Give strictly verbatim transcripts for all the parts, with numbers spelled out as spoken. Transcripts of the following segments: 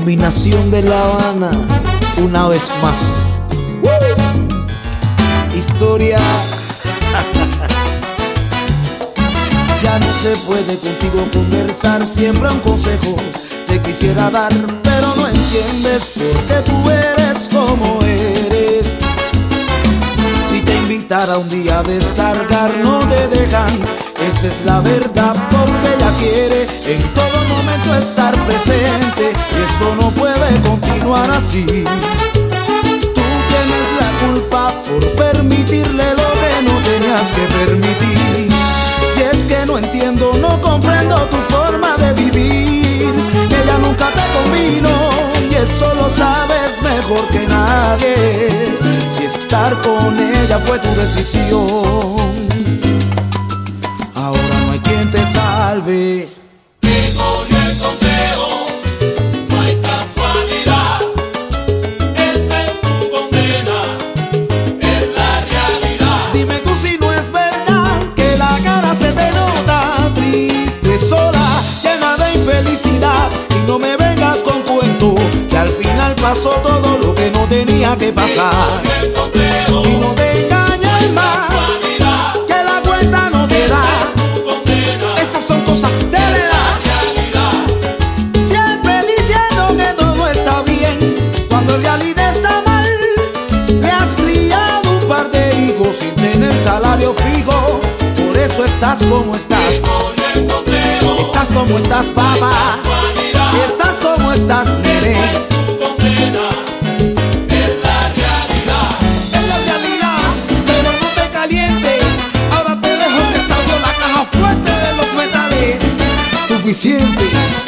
combinación de La Habana, una vez más. ¡Woo! Historia. Ya no se puede contigo conversar, siempre un consejo te quisiera dar, pero no entiendes porque tú eres como eres. Si te invitara un día a descargar, no te dejan, esa es la verdad, porque ella quiere en todo momento estar presente, y eso no puede continuar así. Tú tienes la culpa por permitirle lo que no tenías que permitir. Y es que no entiendo, no comprendo tu forma de vivir. Ella nunca te convino y eso lo sabes mejor que nadie. Si estar con ella fue tu decisión, ahora no hay quien te salve. Te corrió el conteo, no hay casualidad. Esa es tu condena, es la realidad. Dime tú si no es verdad que la cara se te nota triste, sola, llena de infelicidad. Y no me vengas con cuento que al final pasó todo lo que no tenía que pasar. Te corrió el conteo, Y no te engañes más, casualidad. que la cuenta no te da. Tu condena, Esas son cosas de la edad. realidad. Siempre diciendo que todo está bien, cuando en realidad está mal. Le has criado un par de hijos sin tener salario fijo, por eso estás como estás. Te corrió el conteo, Estás como estás, papá. casualidad. Estás como estás, nene. Tu condena, es la realidad. Es la realidad, pero no te calientes. Ahora te dejo que salió la caja fuerte de los metales. Suficiente.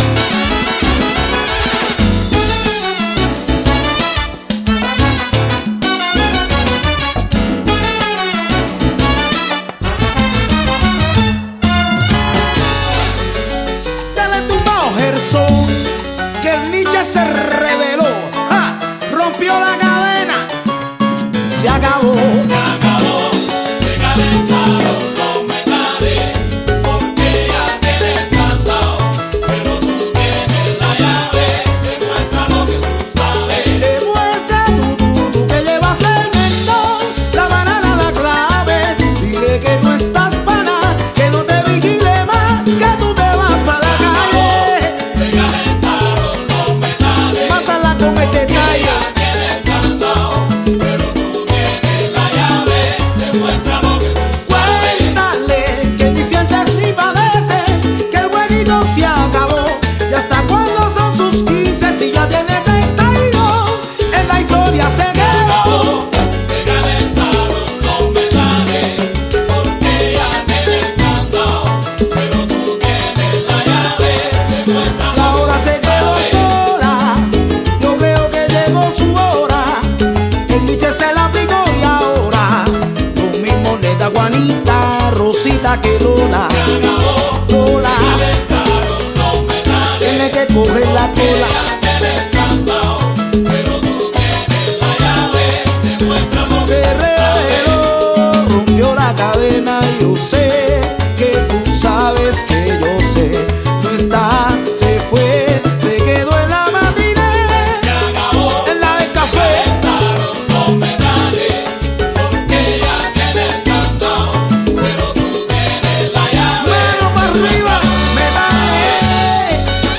Dale tumbao, Gerson, que el Nietzsche se reveló. ¡Ja! Rompió la cadena. Se acabó. Se acabó, se calentaron los metales, porque ya tienes candado, pero tú tienes la llave. Demuestra lo que tú sabes. Demuestra tú, tú, tú que llevas el mentón, la banana, la clave. Dile que no estás pana, que no te vigile más, que tú te vas para la calle. Se calentaron los metales, Mátala con el detalle. ya tienes candado, pero tú tienes la llave. Demuestra lo que tú sabes. Cuéntale que ni sientes ni padeces, que el jueguito se acabó. ¿Y hasta cuándo son sus quince si ya tiene treinta y dos? En la historia se quedó. Se calentaron los metales, porque ya tienes candado, pero tú tienes la llave. Demuestra Y ahora se quedó sola, yo creo que llegó su hora. El Nietzsche se la aplicó y ahora lo mismo le da Juanita, Rosita que Lola. se acabó. Lola Calentaron los metales, tiene que coger la cola. ya tienes candado, pero tú tienes la llave. Demuestra lo que Se tú sabes. reveló, rompió la cadena. Y yo sé que tú sabes que yo sé. No está, se fue, se quedó en la matinée, Se acabó. en la del café. Calentaron los metales, porque ya tienes candado, pero tú tienes la llave. Mano para arriba, metales.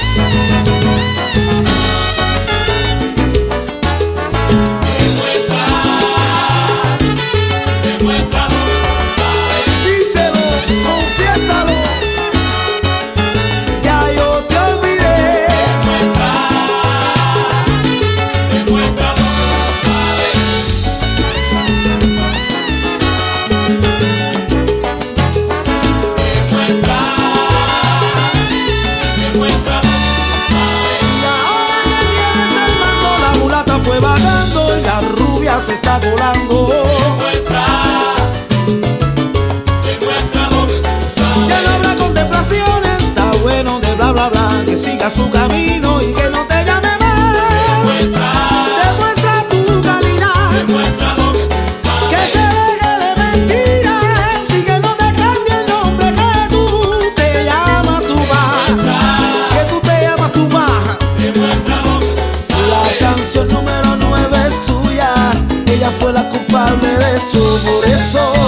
Demuestra, demuestra lo que tú sabes. Díselo, confiésalo. Ya yo te olvidé. Demuestra, demuestra lo que tú sabes. Demuestra, demuestra lo que tú sabes. Y ahora que tienes el mando, la mulata fue vagando y la rubia se está volando. Demuestra, demuestra lo que tú sabes. Ya no habrá contemplaciones, está bueno de bla bla bla. Que siga su camino y que no te llame más. Demuestra, Demuestra tu calidad, demuestra lo que tú sabes. que se deje de mentiras y que no te cambie el nombre, que tú te llamas tu baja, que tú te llamas tu baja. Demuestra lo que tú eso, por eso